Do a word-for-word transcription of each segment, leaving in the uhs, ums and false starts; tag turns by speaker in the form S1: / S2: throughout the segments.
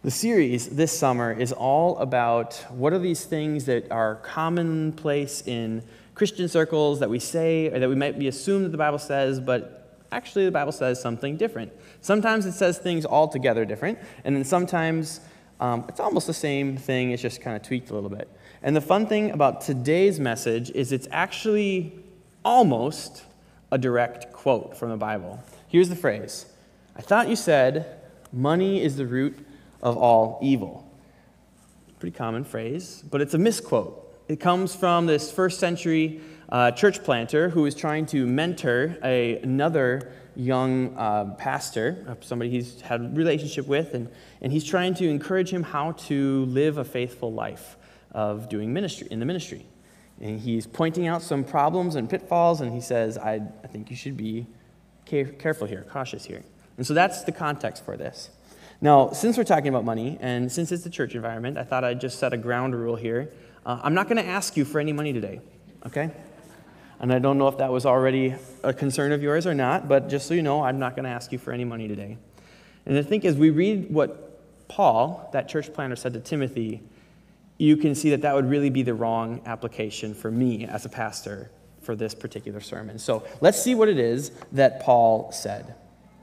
S1: The series this summer is all about what are these things that are commonplace in Christian circles that we say, or that we might be assumed that the Bible says, but actually the Bible says something different. Sometimes it says things altogether different, and then sometimes um, it's almost the same thing, it's just kind of tweaked a little bit. And the fun thing about today's message is it's actually almost a direct quote from the Bible. Here's the phrase: I thought you said, money is the root of all evil. Pretty common phrase, but it's a misquote. It comes from this first century uh, church planter who is trying to mentor a, another young uh, pastor, somebody he's had a relationship with, and, and he's trying to encourage him how to live a faithful life of doing ministry, in the ministry. And he's pointing out some problems and pitfalls, and he says, I, I think you should be care- careful here, cautious here. And so that's the context for this. Now, since we're talking about money, and since it's the church environment, I thought I'd just set a ground rule here. Uh, I'm not going to ask you for any money today, okay? And I don't know if that was already a concern of yours or not, but just so you know, I'm not going to ask you for any money today. And I think as we read what Paul, that church planter, said to Timothy, you can see that that would really be the wrong application for me as a pastor for this particular sermon. So let's see what it is that Paul said.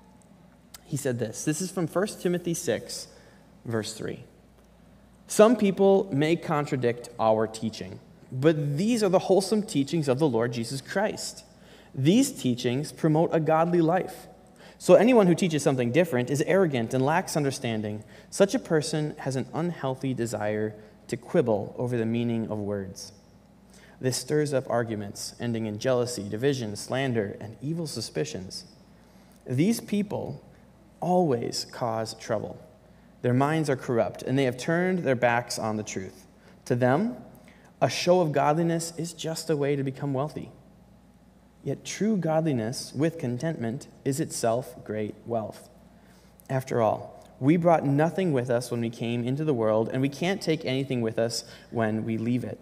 S1: He said this. This is from First Timothy six, verse three. Some people may contradict our teaching, but these are the wholesome teachings of the Lord Jesus Christ. These teachings promote a godly life. So anyone who teaches something different is arrogant and lacks understanding. Such a person has an unhealthy desire to quibble over the meaning of words. This stirs up arguments, ending in jealousy, division, slander, and evil suspicions. These people always cause trouble. Their minds are corrupt, and they have turned their backs on the truth. To them, a show of godliness is just a way to become wealthy. Yet true godliness with contentment is itself great wealth. After all, we brought nothing with us when we came into the world, and we can't take anything with us when we leave it.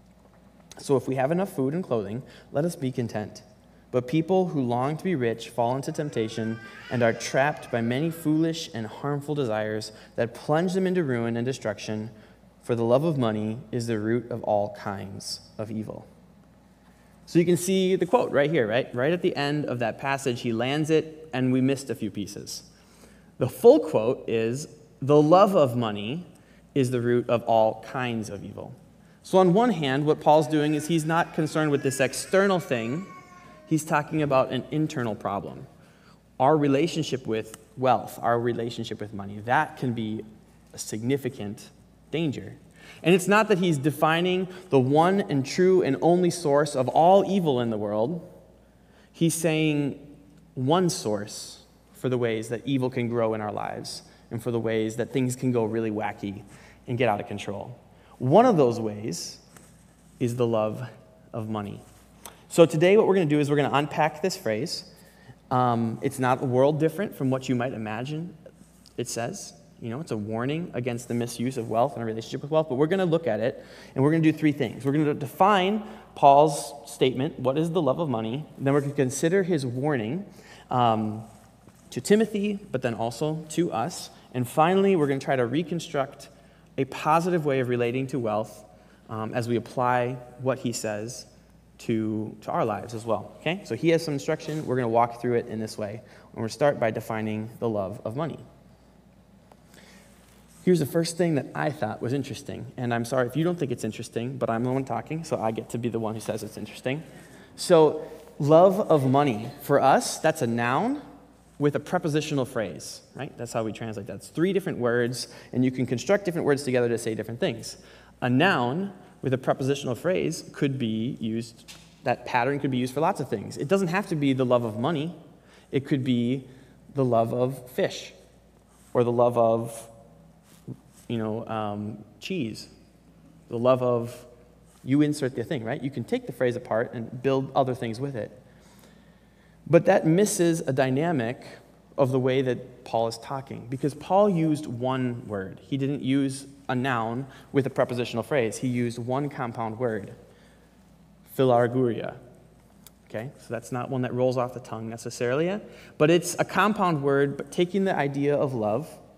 S1: So if we have enough food and clothing, let us be content. But people who long to be rich fall into temptation and are trapped by many foolish and harmful desires that plunge them into ruin and destruction, for the love of money is the root of all kinds of evil. So you can see the quote right here, right? Right at the end of that passage, he lands it, and we missed a few pieces. The full quote is, the love of money is the root of all kinds of evil. So on one hand, what Paul's doing is he's not concerned with this external thing. He's talking about an internal problem. Our relationship with wealth, our relationship with money, that can be a significant danger. And it's not that he's defining the one and true and only source of all evil in the world. He's saying one source for the ways that evil can grow in our lives and for the ways that things can go really wacky and get out of control. One of those ways is the love of money. So today what we're going to do is we're going to unpack this phrase. Um, it's not a world different from what you might imagine it says. You know, it's a warning against the misuse of wealth and a relationship with wealth, but we're going to look at it, and we're going to do three things. We're going to define Paul's statement, what is the love of money? Then we're going to consider his warning um, to Timothy, but then also to us. And finally, we're going to try to reconstruct a positive way of relating to wealth um, as we apply what he says to, to our lives as well. Okay? So he has some instruction. We're going to walk through it in this way. And we're going to start by defining the love of money. Here's the first thing that I thought was interesting. And I'm sorry if you don't think it's interesting, but I'm the one talking, so I get to be the one who says it's interesting. So love of money, for us, that's a noun with a prepositional phrase, right? That's how we translate that. It's three different words, and you can construct different words together to say different things. A noun with a prepositional phrase could be used, that pattern could be used for lots of things. It doesn't have to be the love of money. It could be the love of fish or the love of, you know, um, cheese, the love of, you insert the thing, right? You can take the phrase apart and build other things with it. But that misses a dynamic of the way that Paul is talking, because Paul used one word. He didn't use a noun with a prepositional phrase. He used one compound word, philarguria. Okay, so that's not one that rolls off the tongue necessarily, but it's a compound word, but taking the idea of love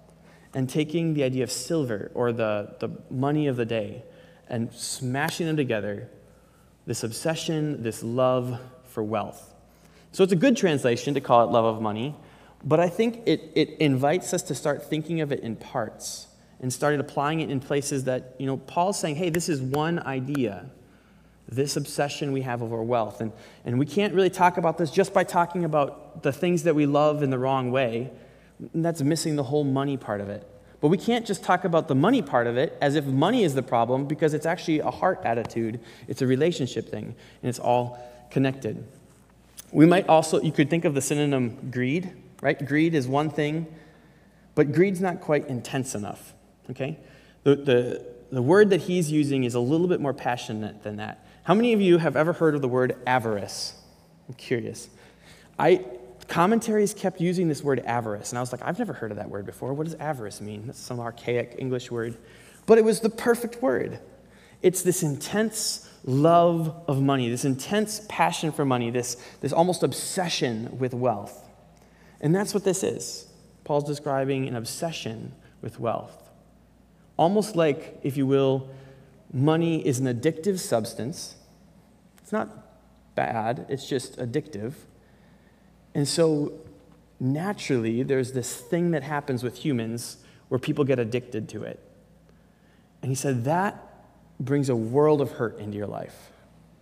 S1: and taking the idea of silver or the, the money of the day and smashing them together, this obsession, this love for wealth. So it's a good translation to call it love of money, but I think it, it invites us to start thinking of it in parts and started applying it in places that, you know, Paul's saying, hey, this is one idea, this obsession we have over wealth. And, and we can't really talk about this just by talking about the things that we love in the wrong way. And that's missing the whole money part of it. But we can't just talk about the money part of it as if money is the problem, because it's actually a heart attitude. It's a relationship thing, and it's all connected. We might also, you could think of the synonym greed, right? Greed is one thing, but greed's not quite intense enough, okay? The, the, the word that he's using is a little bit more passionate than that. How many of you have ever heard of the word avarice? I'm curious. I... Commentaries kept using this word avarice, and I was like, I've never heard of that word before. What does avarice mean? That's some archaic English word. But it was the perfect word. It's this intense love of money, this intense passion for money, this, this almost obsession with wealth. And that's what this is. Paul's describing an obsession with wealth. Almost like, if you will, money is an addictive substance. It's not bad, it's just addictive. And so naturally, there's this thing that happens with humans where people get addicted to it. And he said that brings a world of hurt into your life.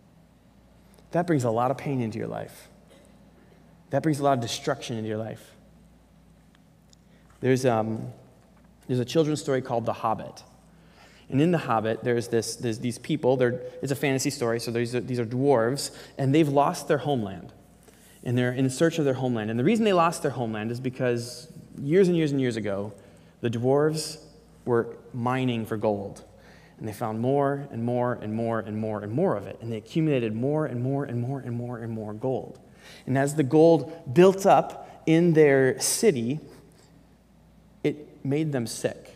S1: That brings a lot of pain into your life. That brings a lot of destruction into your life. There's, um, there's a children's story called The Hobbit. And in The Hobbit, there's, this, there's these people. They're, it's a fantasy story, so these are, these are dwarves, and they've lost their homeland. And they're in search of their homeland. And the reason they lost their homeland is because years and years and years ago, the dwarves were mining for gold. And they found more and more and more and more and more of it. And they accumulated more and more and more and more and more gold. And as the gold built up in their city, it made them sick.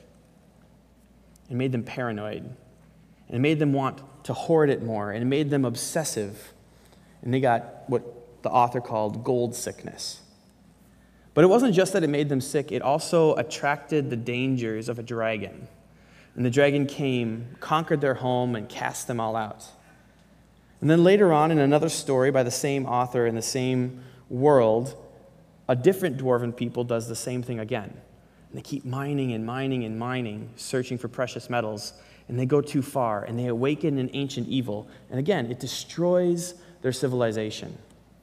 S1: It made them paranoid. And it made them want to hoard it more. And it made them obsessive. And they got what the author called gold sickness. But it wasn't just that it made them sick, it also attracted the dangers of a dragon. And the dragon came, conquered their home, and cast them all out. And then later on, in another story by the same author in the same world, a different dwarven people does the same thing again. And they keep mining and mining and mining, searching for precious metals, and they go too far, and they awaken an ancient evil. And again, it destroys their civilization.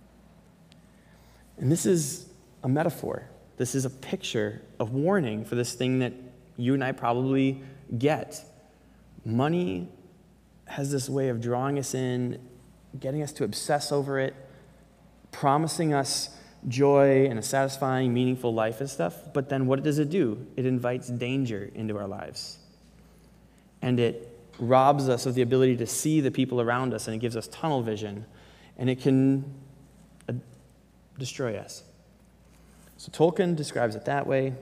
S1: And this is a metaphor. This is a picture of warning for this thing that you and I probably get. Money has this way of drawing us in, getting us to obsess over it, promising us joy and a satisfying, meaningful life and stuff. But then what does it do? It invites danger into our lives. And it robs us of the ability to see the people around us, and it gives us tunnel vision. And it can destroy us. So Tolkien describes it that way.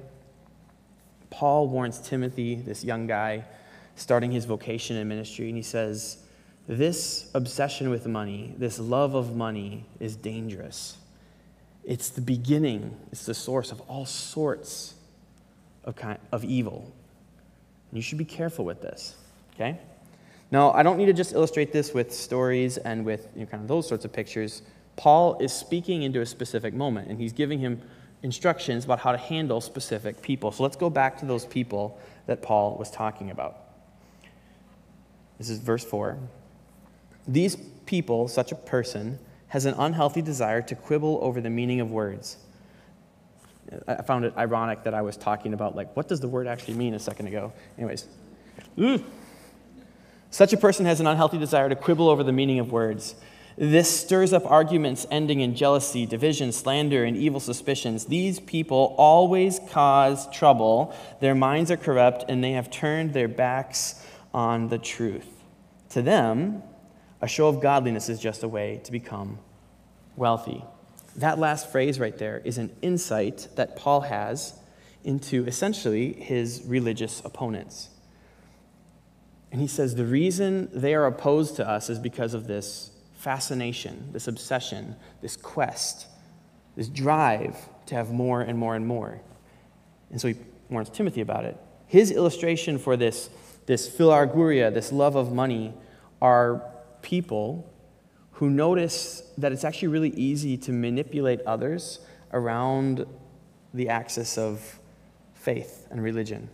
S1: Paul warns Timothy, this young guy, starting his vocation in ministry, and he says, this obsession with money, this love of money is dangerous. It's the beginning, it's the source of all sorts of, kind, of evil. And you should be careful with this, okay? Now, I don't need to just illustrate this with stories and with, you know, kind of those sorts of pictures. Paul is speaking into a specific moment, and he's giving him instructions about how to handle specific people. So let's go back to those people that Paul was talking about. This is verse four. These people, such a person, has an unhealthy desire to quibble over the meaning of words. I found it ironic that I was talking about, like, what does the word actually mean a second ago? Anyways. Ooh. Such a person has an unhealthy desire to quibble over the meaning of words. This stirs up arguments ending in jealousy, division, slander, and evil suspicions. These people always cause trouble. Their minds are corrupt, and they have turned their backs on the truth. To them, a show of godliness is just a way to become wealthy. That last phrase right there is an insight that Paul has into essentially his religious opponents. And he says the reason they are opposed to us is because of this fascination, this obsession, this quest, this drive to have more and more and more. And so he warns Timothy about it. His illustration for this, this philarguria, this love of money, are people who notice that it's actually really easy to manipulate others around the axis of faith and religion.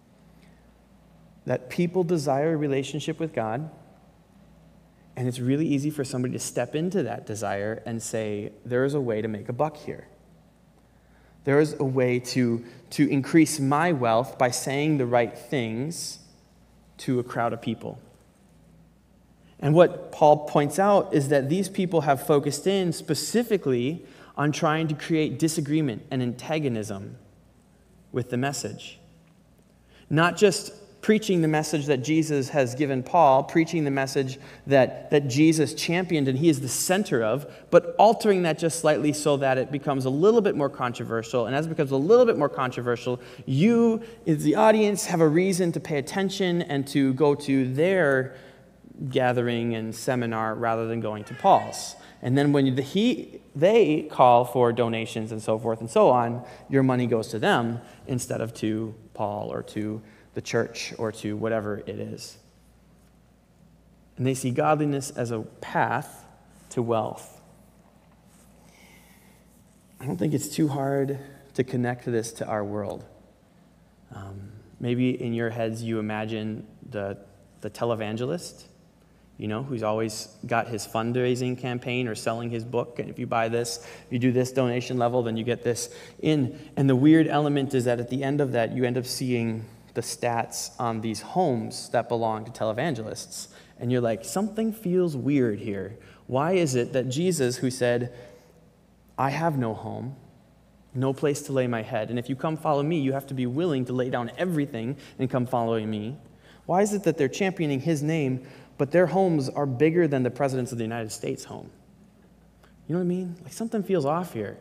S1: That people desire a relationship with God, and it's really easy for somebody to step into that desire and say, there is a way to make a buck here. There is a way to, to increase my wealth by saying the right things to a crowd of people. And what Paul points out is that these people have focused in specifically on trying to create disagreement and antagonism with the message. Not just preaching the message that Jesus has given Paul, preaching the message that, that Jesus championed and he is the center of, but altering that just slightly so that it becomes a little bit more controversial. And as it becomes a little bit more controversial, you, as the audience, have a reason to pay attention and to go to their gathering and seminar rather than going to Paul's. And then when the, he, they call for donations and so forth and so on, your money goes to them instead of to Paul or to the church or to whatever it is. And they see godliness as a path to wealth. I don't think it's too hard to connect this to our world. Um, maybe in your heads you imagine the, the televangelist, you know, who's always got his fundraising campaign or selling his book. And if you buy this, if you do this donation level, then you get this in. And the weird element is that at the end of that, you end up seeing the stats on these homes that belong to televangelists. And you're like, something feels weird here. Why is it that Jesus, who said, I have no home, no place to lay my head, and if you come follow me, you have to be willing to lay down everything and come following me. Why is it that they're championing his name, but their homes are bigger than the presidents of the United States' home? You know what I mean? Like something feels off here.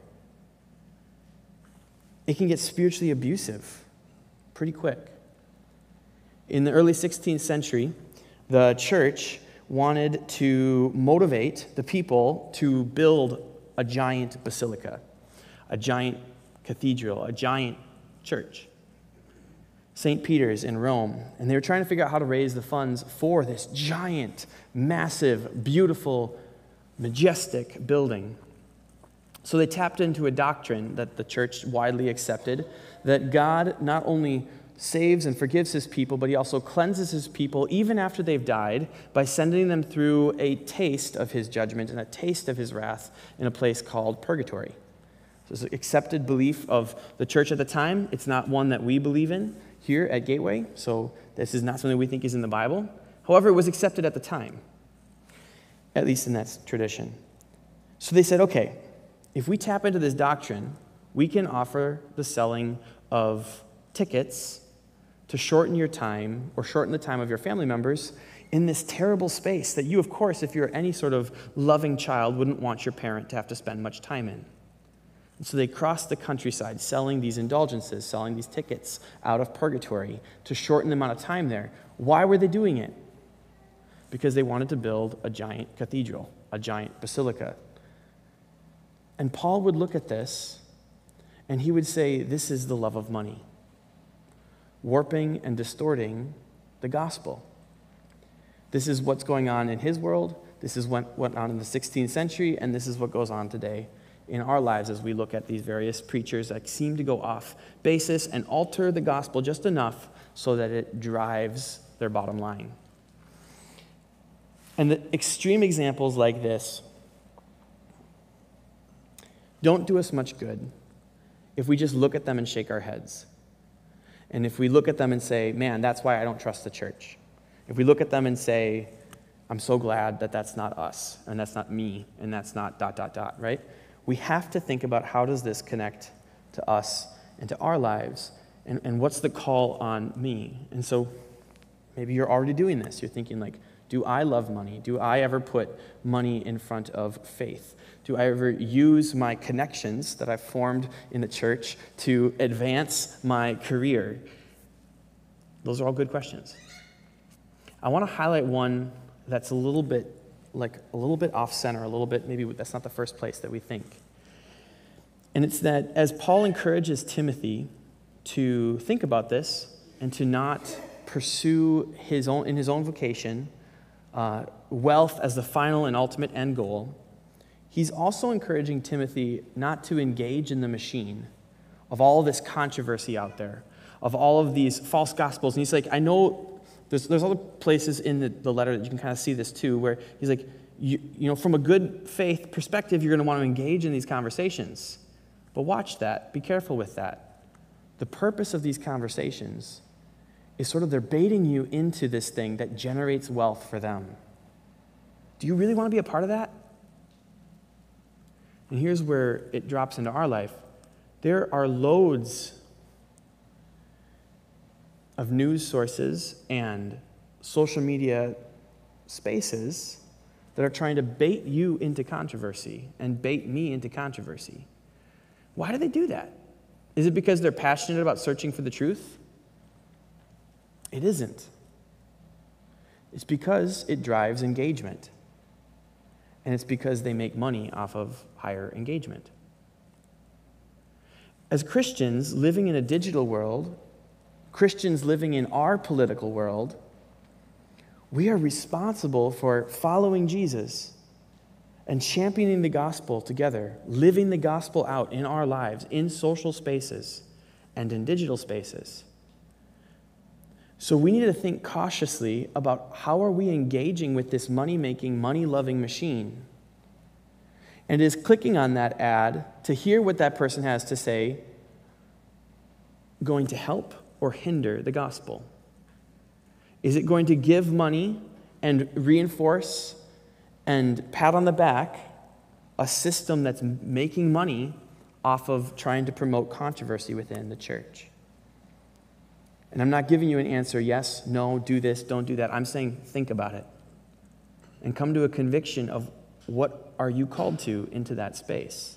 S1: It can get spiritually abusive pretty quick. In the early sixteenth century, the church wanted to motivate the people to build a giant basilica, a giant cathedral, a giant church. Saint Peter's in Rome, and they were trying to figure out how to raise the funds for this giant, massive, beautiful, majestic building. So they tapped into a doctrine that the church widely accepted, that God not only saves and forgives his people, but he also cleanses his people even after they've died by sending them through a taste of his judgment and a taste of his wrath in a place called purgatory. So it's an accepted belief of the church at the time. It's not one that we believe in here at Gateway, so this is not something we think is in the Bible. However, it was accepted at the time, at least in that tradition. So they said, okay, if we tap into this doctrine, we can offer the selling of tickets to shorten your time or shorten the time of your family members in this terrible space that you, of course, if you're any sort of loving child, wouldn't want your parent to have to spend much time in. And so they crossed the countryside selling these indulgences, selling these tickets out of purgatory to shorten the amount of time there. Why were they doing it? Because they wanted to build a giant cathedral, a giant basilica. And Paul would look at this and he would say, this is the love of money, warping and distorting the gospel. This is what's going on in his world. This is what went on in the sixteenth century, and this is what goes on today in our lives as we look at these various preachers that seem to go off basis and alter the gospel just enough so that it drives their bottom line. And the extreme examples like this don't do us much good if we just look at them and shake our heads. And if we look at them and say, man, that's why I don't trust the church. If we look at them and say, I'm so glad that that's not us, and that's not me, and that's not dot, dot, dot, right? We have to think about how does this connect to us and to our lives, and, and what's the call on me? And so maybe you're already doing this. You're thinking like, do I love money? Do I ever put money in front of faith? Do I ever use my connections that I've formed in the church to advance my career? Those are all good questions. I want to highlight one that's a little bit like a little bit off center, a little bit maybe that's not the first place that we think. And it's that as Paul encourages Timothy to think about this and to not pursue his own, in his own vocation, uh, wealth as the final and ultimate end goal, he's also encouraging Timothy not to engage in the machine of all this controversy out there, of all of these false gospels. And he's like, I know there's, there's other places in the, the letter that you can kind of see this too, where he's like, you, you know, from a good faith perspective, you're going to want to engage in these conversations. But watch that. Be careful with that. The purpose of these conversations is sort of they're baiting you into this thing that generates wealth for them. Do you really want to be a part of that? And here's where it drops into our life. There are loads of news sources and social media spaces that are trying to bait you into controversy and bait me into controversy. Why do they do that? Is it because they're passionate about searching for the truth? It isn't. It's because it drives engagement. And it's because they make money off of higher engagement. As Christians living in a digital world, Christians living in our political world, we are responsible for following Jesus and championing the gospel together, living the gospel out in our lives, in social spaces and in digital spaces. So we need to think cautiously about how are we engaging with this money-making, money-loving machine. And is clicking on that ad to hear what that person has to say going to help or hinder the gospel? Is it going to give money and reinforce and pat on the back a system that's making money off of trying to promote controversy within the church? And I'm not giving you an answer, yes, no, do this, don't do that. I'm saying think about it and come to a conviction of what are you called to into that space.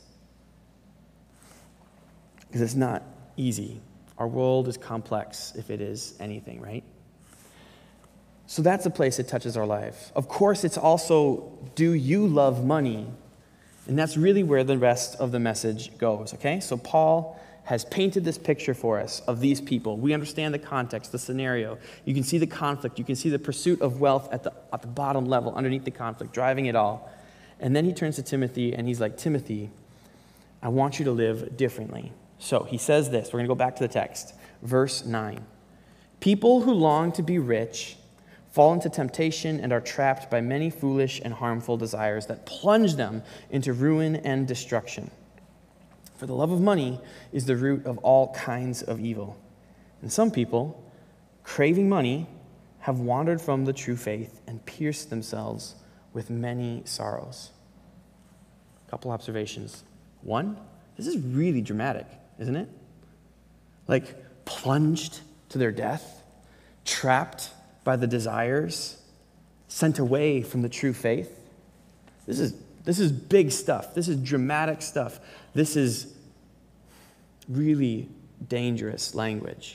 S1: Because it's not easy. Our world is complex if it is anything, right? So that's a place that touches our life. Of course, it's also, do you love money? And that's really where the rest of the message goes, okay? So Paul has painted this picture for us of these people. We understand the context, the scenario. You can see the conflict. You can see the pursuit of wealth at the, at the bottom level, underneath the conflict, driving it all. And then he turns to Timothy, and he's like, Timothy, I want you to live differently. So he says this. We're going to go back to the text. Verse nine. People who long to be rich fall into temptation and are trapped by many foolish and harmful desires that plunge them into ruin and destruction. For the love of money is the root of all kinds of evil. And some people, craving money, have wandered from the true faith and pierced themselves with many sorrows. A couple observations. One, this is really dramatic, isn't it? Like plunged to their death, trapped by the desires, sent away from the true faith. This is This is big stuff. This is dramatic stuff. This is really dangerous language.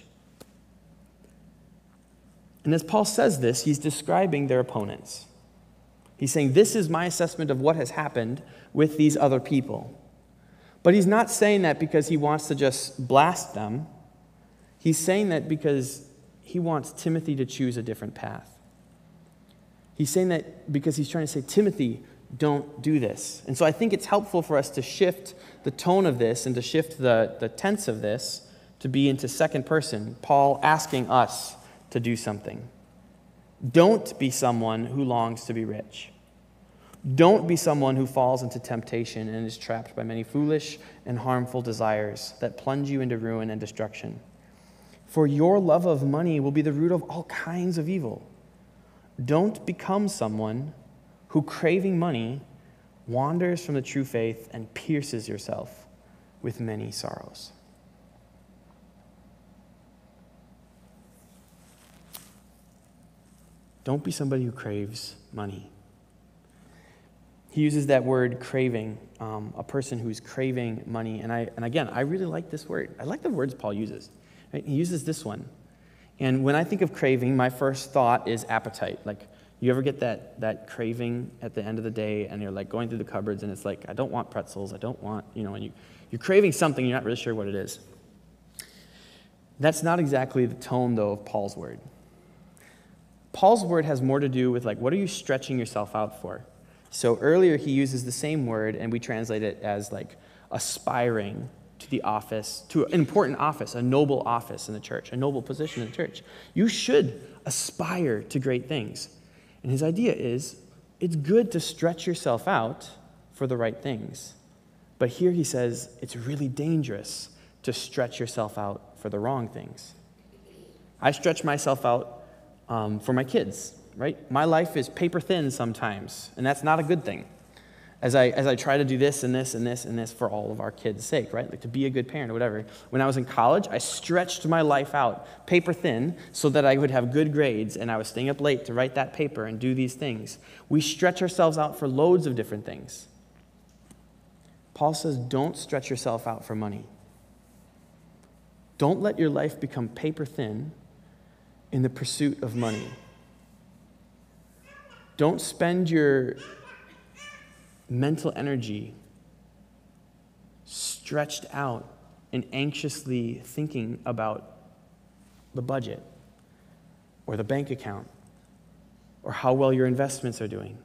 S1: And as Paul says this, he's describing their opponents. He's saying, this is my assessment of what has happened with these other people. But he's not saying that because he wants to just blast them. He's saying that because he wants Timothy to choose a different path. He's saying that because he's trying to say, Timothy, don't do this. And so I think it's helpful for us to shift the tone of this and to shift the, the tense of this to be into second person, Paul asking us to do something. Don't be someone who longs to be rich. Don't be someone who falls into temptation and is trapped by many foolish and harmful desires that plunge you into ruin and destruction. For your love of money will be the root of all kinds of evil. Don't become someone who, craving money, wanders from the true faith and pierces yourself with many sorrows. Don't be somebody who craves money. He uses that word craving, um, a person who's craving money. And I, and again, I really like this word. I like the words Paul uses. Right? He uses this one. And when I think of craving, my first thought is appetite. Like, you ever get that that craving at the end of the day, and you're like going through the cupboards, and it's like, I don't want pretzels, I don't want, you know, and you, you're craving something, you're not really sure what it is. That's not exactly the tone, though, of Paul's word. Paul's word has more to do with, like, what are you stretching yourself out for? So earlier he uses the same word, and we translate it as, like, aspiring to the office, to an important office, a noble office in the church, a noble position in the church. You should aspire to great things. And his idea is, it's good to stretch yourself out for the right things. But here he says it's really dangerous to stretch yourself out for the wrong things. I stretch myself out um, for my kids, right? My life is paper thin sometimes, and that's not a good thing. As I as I try to do this and this and this and this for all of our kids' sake, right? Like to be a good parent or whatever. When I was in college, I stretched my life out paper thin so that I would have good grades, and I was staying up late to write that paper and do these things. We stretch ourselves out for loads of different things. Paul says, don't stretch yourself out for money. Don't let your life become paper thin in the pursuit of money. Don't spend your mental energy stretched out and anxiously thinking about the budget or the bank account or how well your investments are doing.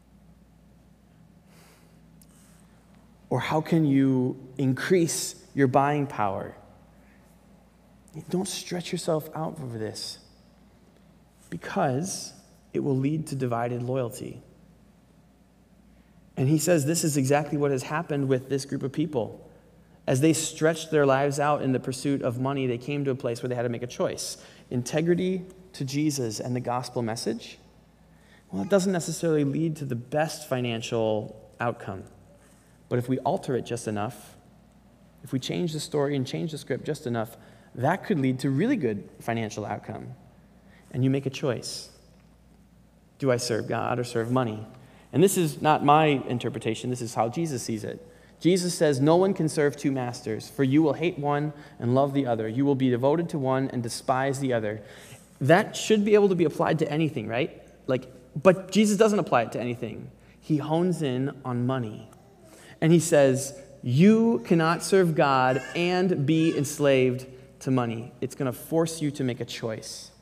S1: Or how can you increase your buying power? Don't stretch yourself out over this, because it will lead to divided loyalty. And he says this is exactly what has happened with this group of people. As they stretched their lives out in the pursuit of money, they came to a place where they had to make a choice. Integrity to Jesus and the gospel message, well, it doesn't necessarily lead to the best financial outcome. But if we alter it just enough, if we change the story and change the script just enough, that could lead to really good financial outcome. And you make a choice. Do I serve God or serve money? And this is not my interpretation. This is how Jesus sees it. Jesus says, no one can serve two masters, for you will hate one and love the other. You will be devoted to one and despise the other. That should be able to be applied to anything, right? Like, but Jesus doesn't apply it to anything. He hones in on money. And he says, you cannot serve God and be enslaved to money. It's going to force you to make a choice.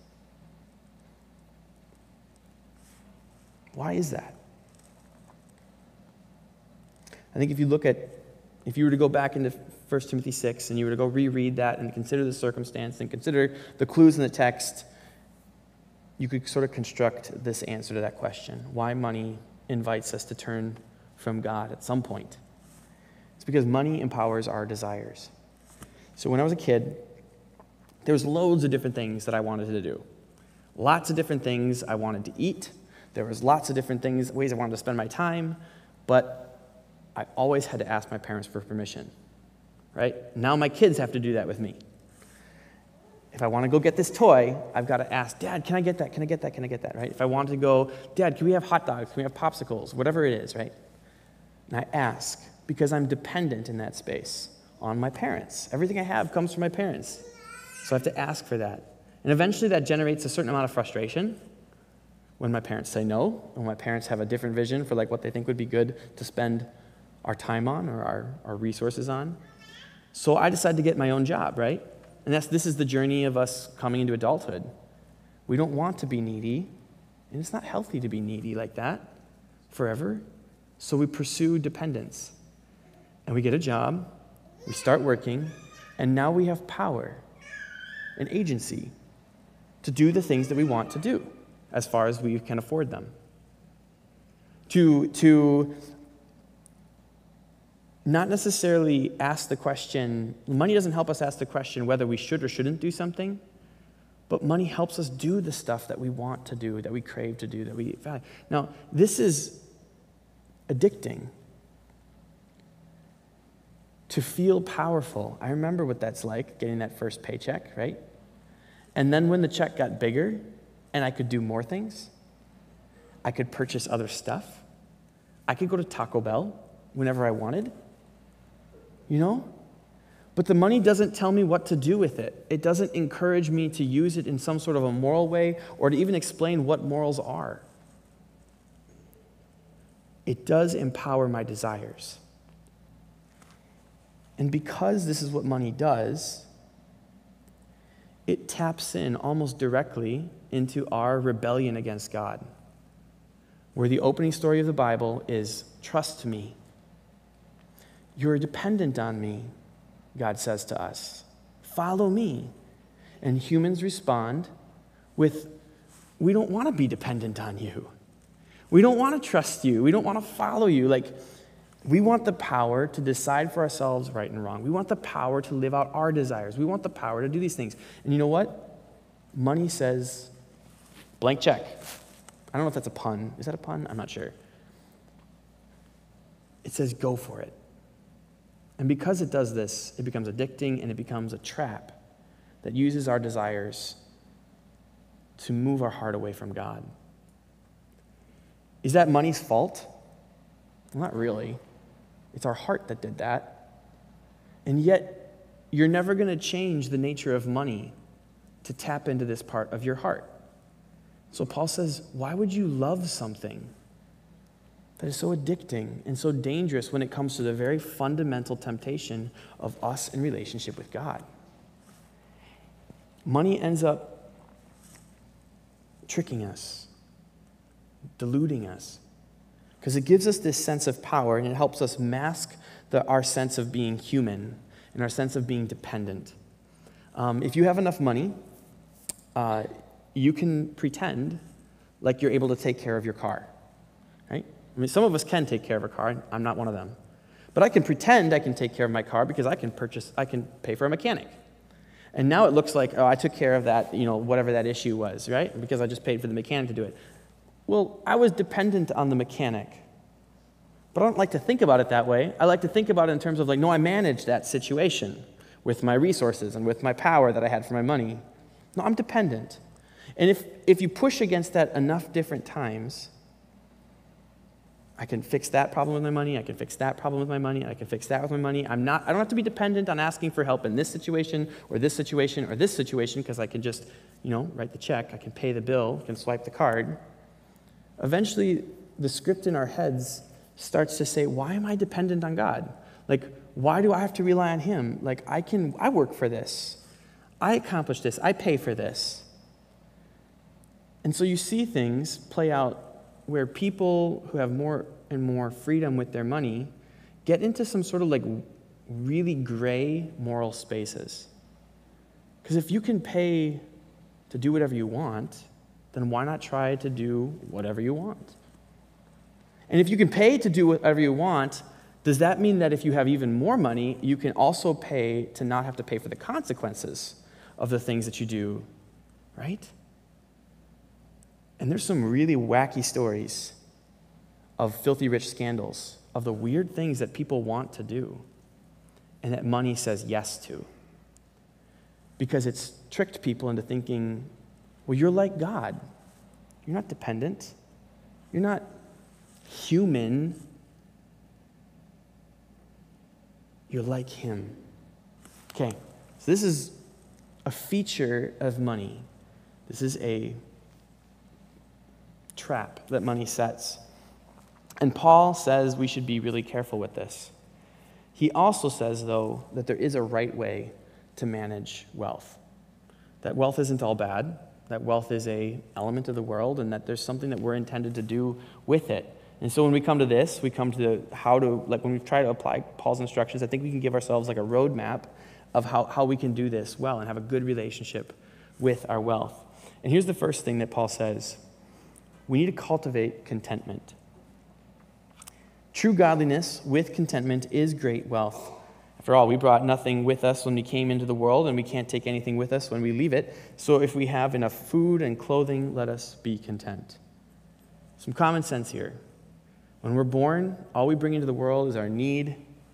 S1: Why is that? I think if you look at, if you were to go back into First Timothy six and you were to go reread that and consider the circumstance and consider the clues in the text, you could sort of construct this answer to that question. Why money invites us to turn from God at some point. It's because money empowers our desires. So when I was a kid, there was loads of different things that I wanted to do. Lots of different things I wanted to eat. There was lots of different things, ways I wanted to spend my time, but I always had to ask my parents for permission, right? Now my kids have to do that with me. If I want to go get this toy, I've got to ask, Dad, can I get that? Can I get that? Can I get that, right? If I want to go, Dad, can we have hot dogs? Can we have popsicles? Whatever it is, right? And I ask because I'm dependent in that space on my parents. Everything I have comes from my parents. So I have to ask for that. And eventually that generates a certain amount of frustration when my parents say no, and my parents have a different vision for like what they think would be good to spend our time on or our, our resources on. So I decided to get my own job, right? And that's this is the journey of us coming into adulthood. We don't want to be needy, and it's not healthy to be needy like that forever. So we pursue dependence. And we get a job, we start working, and now we have power and agency to do the things that we want to do as far as we can afford them. To, to not necessarily ask the question, money doesn't help us ask the question whether we should or shouldn't do something, but money helps us do the stuff that we want to do, that we crave to do, that we value. Now, this is addicting. To feel powerful. I remember what that's like, getting that first paycheck, right? And then when the check got bigger and I could do more things, I could purchase other stuff. I could go to Taco Bell whenever I wanted, you know? But the money doesn't tell me what to do with it. It doesn't encourage me to use it in some sort of a moral way or to even explain what morals are. It does empower my desires. And because this is what money does, it taps in almost directly into our rebellion against God, where the opening story of the Bible is, trust me. You're dependent on me, God says to us. Follow me. And humans respond with, we don't want to be dependent on you. We don't want to trust you. We don't want to follow you. Like, we want the power to decide for ourselves right and wrong. We want the power to live out our desires. We want the power to do these things. And you know what? Money says, blank check. I don't know if that's a pun. Is that a pun? I'm not sure. It says, go for it. And because it does this, it becomes addicting and it becomes a trap that uses our desires to move our heart away from God. Is that money's fault? Well, not really. It's our heart that did that. And yet, you're never going to change the nature of money to tap into this part of your heart. So Paul says, why would you love something that is so addicting and so dangerous when it comes to the very fundamental temptation of us in relationship with God? Money ends up tricking us, deluding us, because it gives us this sense of power and it helps us mask the, our sense of being human and our sense of being dependent. Um, if you have enough money, uh, you can pretend like you're able to take care of your car, right? I mean, some of us can take care of a car. I'm not one of them. But I can pretend I can take care of my car because I can purchase, I can pay for a mechanic. And now it looks like, oh, I took care of that, you know, whatever that issue was, right? Because I just paid for the mechanic to do it. Well, I was dependent on the mechanic. But I don't like to think about it that way. I like to think about it in terms of like, no, I managed that situation with my resources and with my power that I had for my money. No, I'm dependent. And if, if you push against that enough different times, I can fix that problem with my money, I can fix that problem with my money, I can fix that with my money. I'm not, I don't have to be dependent on asking for help in this situation or this situation or this situation because I can just, you know, write the check, I can pay the bill, I can swipe the card. Eventually, the script in our heads starts to say, why am I dependent on God? Like, why do I have to rely on Him? Like, I can, I work for this. I accomplish this. I pay for this. And so you see things play out where people who have more and more freedom with their money get into some sort of like really gray moral spaces. Because if you can pay to do whatever you want, then why not try to do whatever you want? And if you can pay to do whatever you want, does that mean that if you have even more money, you can also pay to not have to pay for the consequences of the things that you do, right? And there's some really wacky stories of filthy rich scandals, of the weird things that people want to do and that money says yes to. Because it's tricked people into thinking, well, you're like God. You're not dependent. You're not human. You're like Him. Okay, so this is a feature of money. This is a trap that money sets. And Paul says we should be really careful with this. He also says, though, that there is a right way to manage wealth. That wealth isn't all bad, that wealth is an element of the world, and that there's something that we're intended to do with it. And so when we come to this, we come to how to, like when we try to apply Paul's instructions, I think we can give ourselves like a roadmap of how, how we can do this well and have a good relationship with our wealth. And here's the first thing that Paul says. We need to cultivate contentment. True godliness with contentment is great wealth. After all, we brought nothing with us when we came into the world, and we can't take anything with us when we leave it. So if we have enough food and clothing, let us be content. Some common sense here. When we're born, all we bring into the world is our need.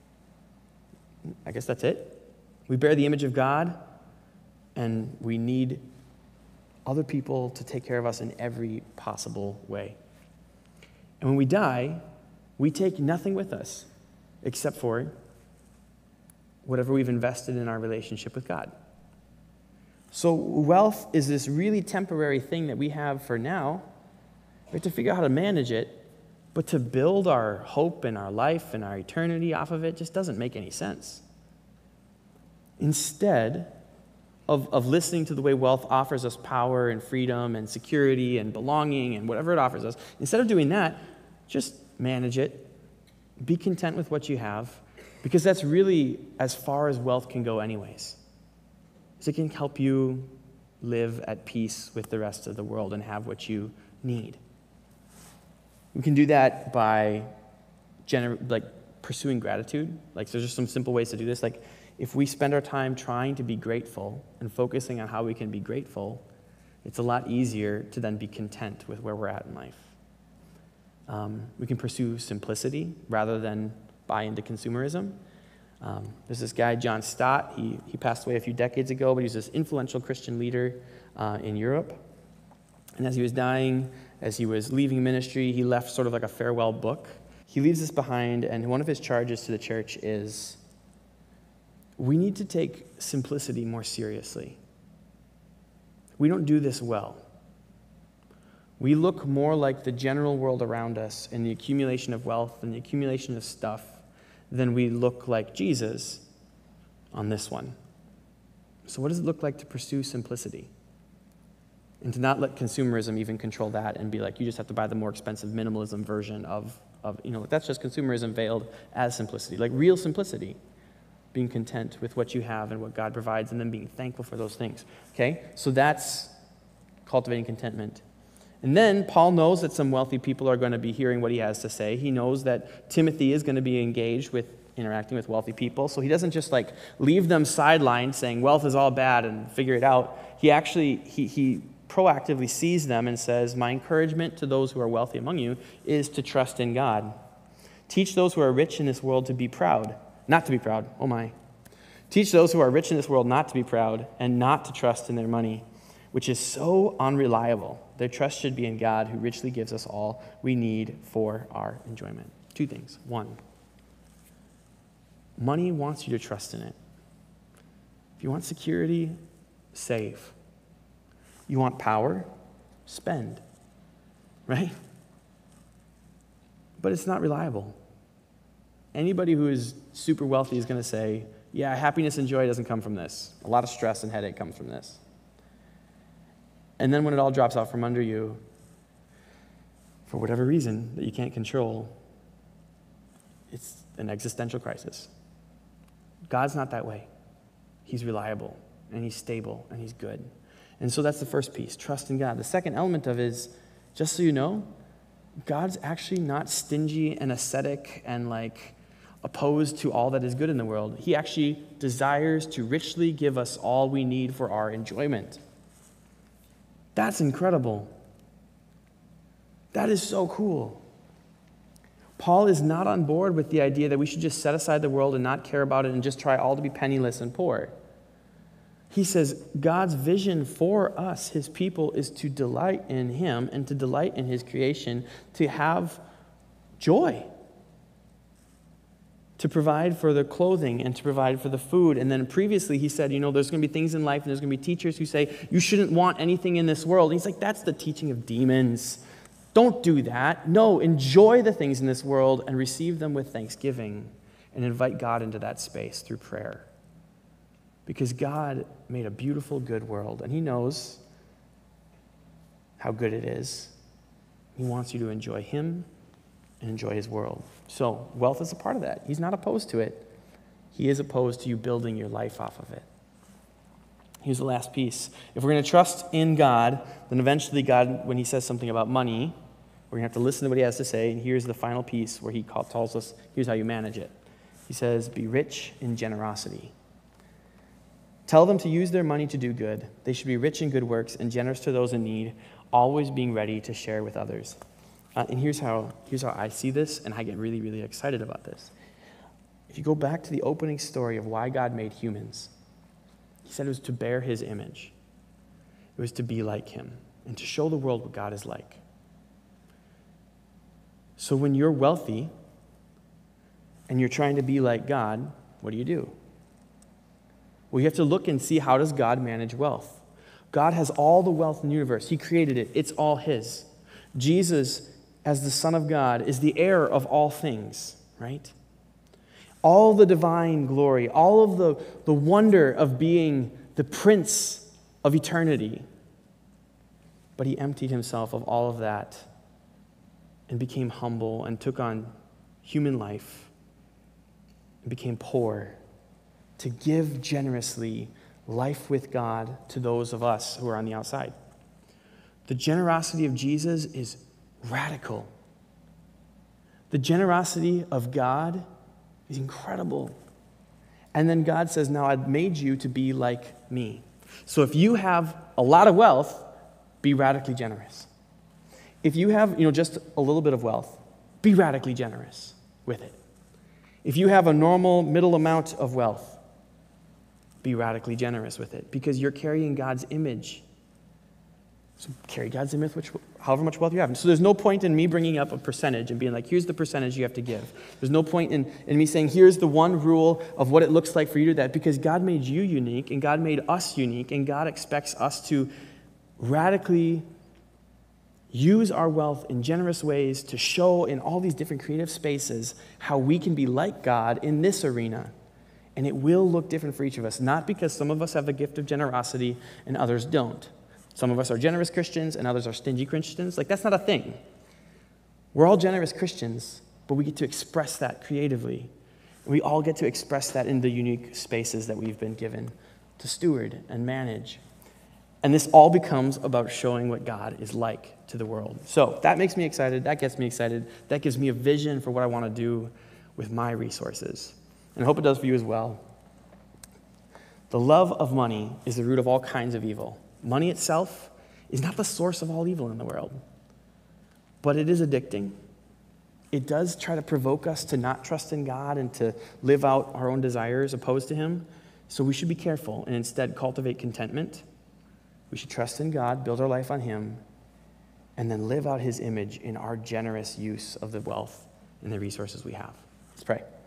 S1: I guess that's it. We bear the image of God, and we need other people to take care of us in every possible way. And when we die, we take nothing with us except for whatever we've invested in our relationship with God. So wealth is this really temporary thing that we have for now. We have to figure out how to manage it, but to build our hope and our life and our eternity off of it just doesn't make any sense. Instead, of, of listening to the way wealth offers us power and freedom and security and belonging and whatever it offers us, instead of doing that, just manage it. Be content with what you have, because that's really as far as wealth can go anyways. It can help you live at peace with the rest of the world and have what you need. We can do that by gener- like pursuing gratitude. Like, there's just some simple ways to do this. Like, if we spend our time trying to be grateful and focusing on how we can be grateful, it's a lot easier to then be content with where we're at in life. Um, we can pursue simplicity rather than buy into consumerism. Um, there's this guy, John Stott. He, he passed away a few decades ago, but he was this influential Christian leader uh, in Europe. And as he was dying, as he was leaving ministry, he left sort of like a farewell book. He leaves this behind, and one of his charges to the church is, we need to take simplicity more seriously. We don't do this well. We look more like the general world around us in the accumulation of wealth and the accumulation of stuff than we look like Jesus on this one. So what does it look like to pursue simplicity? And to not let consumerism even control that and be like, you just have to buy the more expensive minimalism version of, of you know, that's just consumerism veiled as simplicity. Like real simplicity. Being content with what you have and what God provides, and then being thankful for those things. Okay? So that's cultivating contentment. And then Paul knows that some wealthy people are going to be hearing what he has to say. He knows that Timothy is going to be engaged with interacting with wealthy people. So he doesn't just like leave them sidelined saying wealth is all bad and figure it out. He actually, he, he proactively sees them and says, my encouragement to those who are wealthy among you is to trust in God. Teach those who are rich in this world to be proud. Not to be proud. Oh my. Teach those who are rich in this world not to be proud and not to trust in their money, which is so unreliable. Their trust should be in God, who richly gives us all we need for our enjoyment. Two things. One, money wants you to trust in it. If you want security, save. You want power, spend. Right? But it's not reliable. Anybody who is super wealthy is going to say, yeah, happiness and joy doesn't come from this. A lot of stress and headache comes from this. And then when it all drops out from under you, for whatever reason that you can't control, it's an existential crisis. God's not that way. He's reliable, and he's stable, and he's good. And so that's the first piece, trust in God. The second element of it is, just so you know, God's actually not stingy and ascetic and like opposed to all that is good in the world. He actually desires to richly give us all we need for our enjoyment. That's incredible. That is so cool. Paul is not on board with the idea that we should just set aside the world and not care about it and just try all to be penniless and poor. He says God's vision for us, his people, is to delight in him and to delight in his creation, to have joy, to provide for the clothing and to provide for the food. And then previously he said, you know, there's going to be things in life and there's going to be teachers who say, you shouldn't want anything in this world. And he's like, that's the teaching of demons. Don't do that. No, enjoy the things in this world and receive them with thanksgiving and invite God into that space through prayer. Because God made a beautiful, good world, and he knows how good it is. He wants you to enjoy him and enjoy his world. So wealth is a part of that. He's not opposed to it. He is opposed to you building your life off of it. Here's the last piece. If we're going to trust in God, then eventually God, when he says something about money, we're going to have to listen to what he has to say. And here's the final piece where he call, tells us, here's how you manage it. He says, be rich in generosity. Tell them to use their money to do good. They should be rich in good works and generous to those in need, always being ready to share with others. Uh, and here's how, here's how I see this, and I get really, really excited about this. If you go back to the opening story of why God made humans, he said it was to bear his image. It was to be like him and to show the world what God is like. So when you're wealthy and you're trying to be like God, what do you do? Well, you have to look and see, how does God manage wealth? God has all the wealth in the universe. He created it. It's all his. Jesus, as the Son of God, is the heir of all things, right? All the divine glory, all of the, the wonder of being the Prince of eternity. But he emptied himself of all of that and became humble and took on human life and became poor to give generously life with God to those of us who are on the outside. The generosity of Jesus is radical. The generosity of God is incredible. And then God says, now I've made you to be like me. So if you have a lot of wealth, be radically generous. If you have, you know, just a little bit of wealth, be radically generous with it. If you have a normal middle amount of wealth, be radically generous with it because you're carrying God's image. So carry God's image, which, however much wealth you have. And so there's no point in me bringing up a percentage and being like, here's the percentage you have to give. There's no point in, in me saying, here's the one rule of what it looks like for you to do that, because God made you unique and God made us unique and God expects us to radically use our wealth in generous ways to show in all these different creative spaces how we can be like God in this arena. And it will look different for each of us, not because some of us have the gift of generosity and others don't. Some of us are generous Christians and others are stingy Christians. Like, that's not a thing. We're all generous Christians, but we get to express that creatively. We all get to express that in the unique spaces that we've been given to steward and manage. And this all becomes about showing what God is like to the world. So that makes me excited. That gets me excited. That gives me a vision for what I want to do with my resources. And I hope it does for you as well. The love of money is the root of all kinds of evil. Money itself is not the source of all evil in the world, but it is addicting. It does try to provoke us to not trust in God and to live out our own desires opposed to him. So we should be careful and instead cultivate contentment. We should trust in God, build our life on him, and then live out his image in our generous use of the wealth and the resources we have. Let's pray.